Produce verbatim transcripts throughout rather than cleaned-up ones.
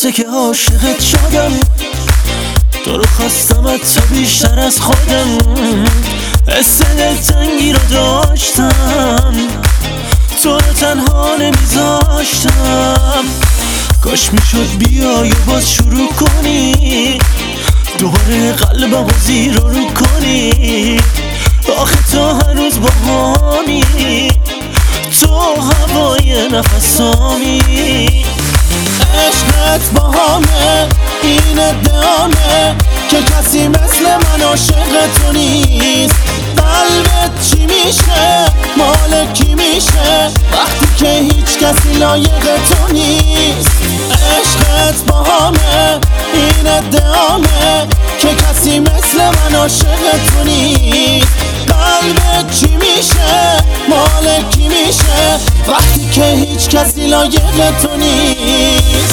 رفته که عاشقت شدم، تو رو خواستمت تا بیشتر از خودم. حس دلتنگی رو داشتم، تو رو تنها نمیذاشتم. کاش میشد بیای و باز شروع کنی، دوباره قلبم رو زیر رو کنی. آخه تو هنوز باهامی، تو هوای نفسامی. عشقت باهامه، این ادعامه که کسی مثل من عاشق تو نیست. قلبت چی میشه، مال کی میشه وقتی که هیچ کسی لایق تو نیست. عشقت باهامه، این ادعامه که کسی مثل من عاشق تو نیست. قلبت چی میشه، مال کی میشه وقتی که هیچ کسی لایق تو نیست.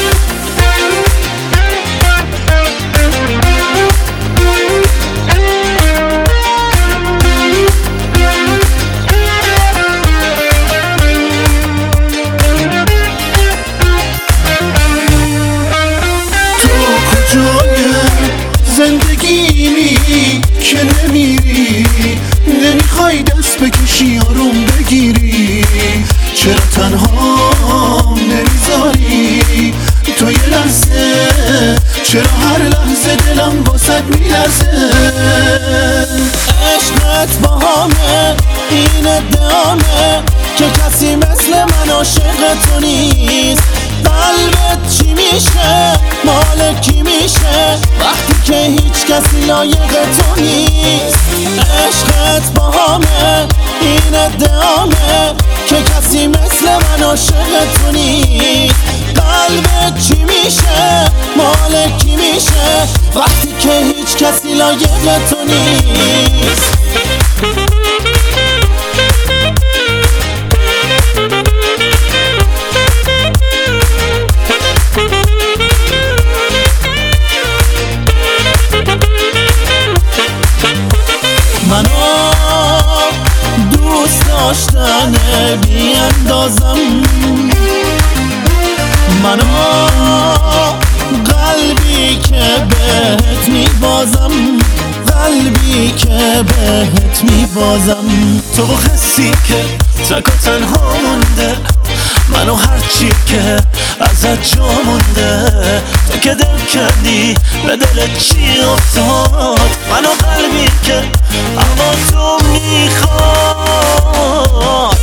زندگیمی که نمیری، نمیخوای دست بکشی آروم بگیری. چرا تنها نمیذاری تو یه لحظه، چرا هر لحظه دلم واسد میلرزه. عشقت باهامه، این ادعامه که کسی مثل من عاشق تو نیست. قلبت چی میشه، مال کی میشه وقتی که هیچ کسی لایق تو نیست. عشقت باهامه، این ادعامه که کسی مثل من عاشق تو نیست. قلبت چی میشه، مال کی میشه وقتی که هیچ کسی لایق تو نیست. منو دوست داشتنه بی اندازم، منو قلبی که بهت میبازم، قلبی که بهت میبازم. تو حسی که تک و تنها مونده، منو هرچی که ازت جا مونده. تو که دل کردی به دل چی افتاد، منو قلبی که اما تو میخواد.